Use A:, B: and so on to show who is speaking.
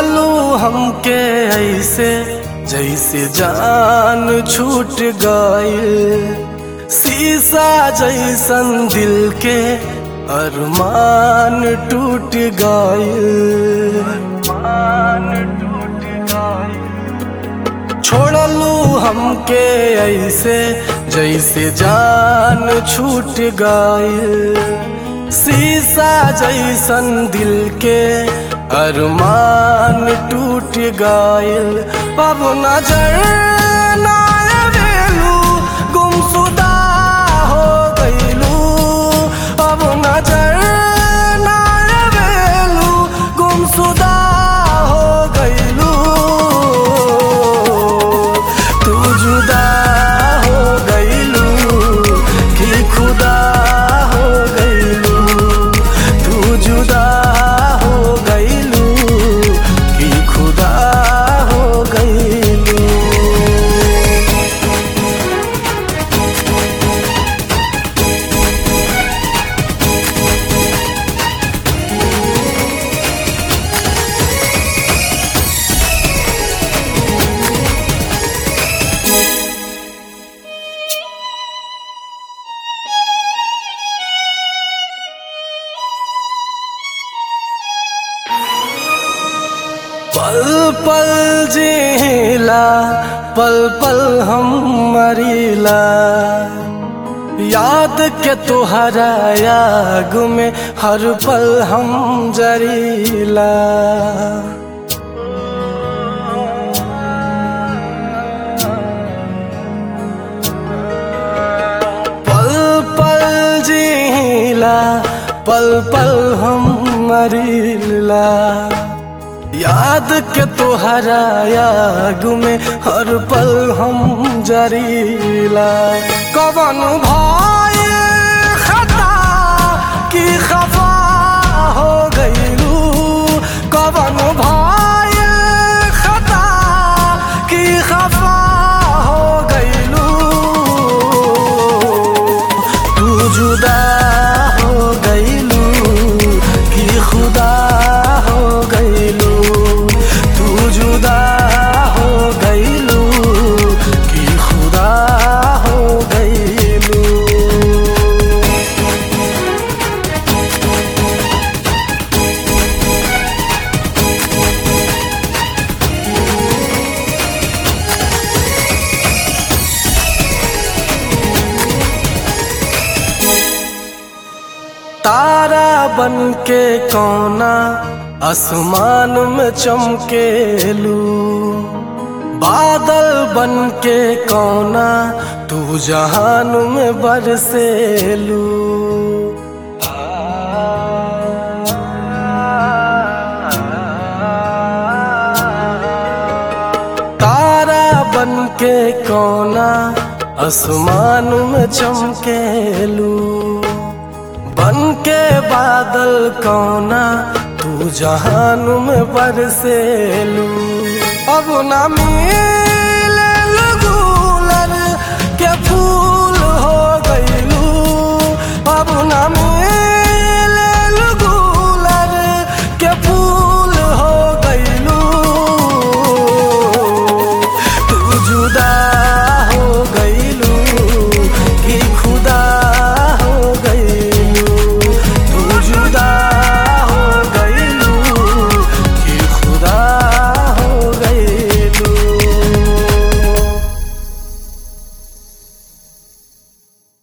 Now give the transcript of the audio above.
A: छोड़लू हमके ऐसे जैसे जान छूट गई, शीशा जैसन दिल के अरमान टूट गई। छोड़लू हमके ऐसे जैसे जान छूट गई, शीशा जैसन दिल के अरमान टूट गइल। अब नजर ना आवेलू, गुमशुदा हो गइलू। अब नजर ना आवेलू, गुमशुदा हो गइलू। तू जुदा हो गइलू कि खुदा हो गइलू। तू जुदा हो गइलू कि खुदा हो गइलू। पल पल जीला, पल पल हम मरीला, याद के तुहरा याग में हर पल हम जरीला। पल पल जीला, पल पल हम मरीला, याद के तुहरा याग में हर पल हम जरीला। कवन भाई खता की खफा हो गइलू, कवन भाई खता की खफा हो गइलू। तू जुदा हो गइलू कि खुदा हो गइलू। तू जुदा हो गइलू कि खुदा हो गइलू। तारा बन के कौना आसमान में चमकेलू, बादल बन के कौना तू जहान में बरसेलू। तारा बन के कौना आसमान में चमकेलू, बन के बादल कौना तू जहान में बरसेलू। अब ना